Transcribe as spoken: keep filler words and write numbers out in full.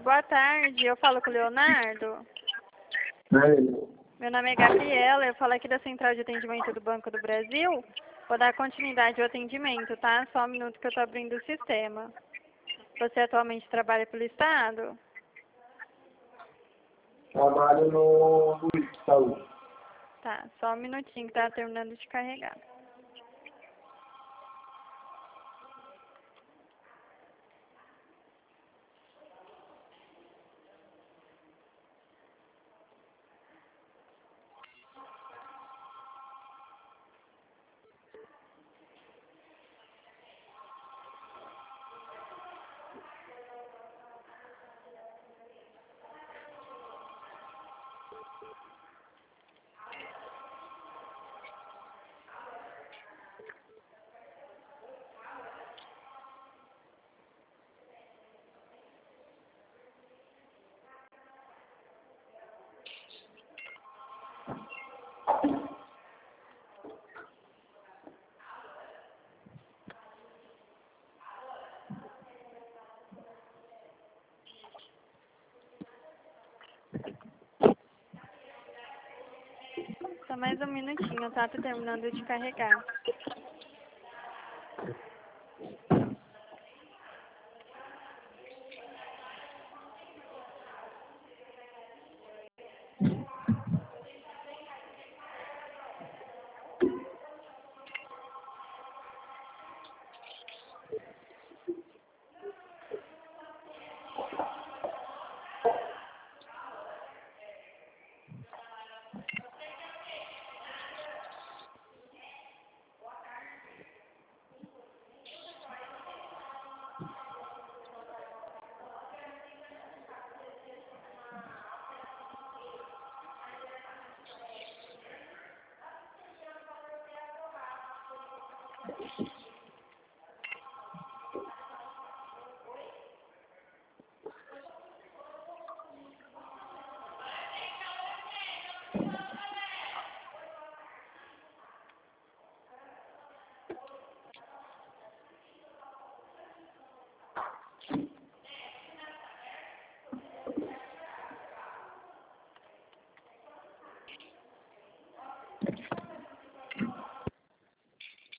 boa tarde. Eu falo com o Leonardo. É. Meu nome é Gabriela, eu falo aqui da Central de Atendimento do Banco do Brasil. Vou dar continuidade ao atendimento, tá? Só um minuto que eu estou abrindo o sistema. Você atualmente trabalha pelo Estado? Trabalho no Luiz Saúde. Tá, só um minutinho que tá terminando de carregar. Só mais um minutinho, tá? Tô terminando de carregar.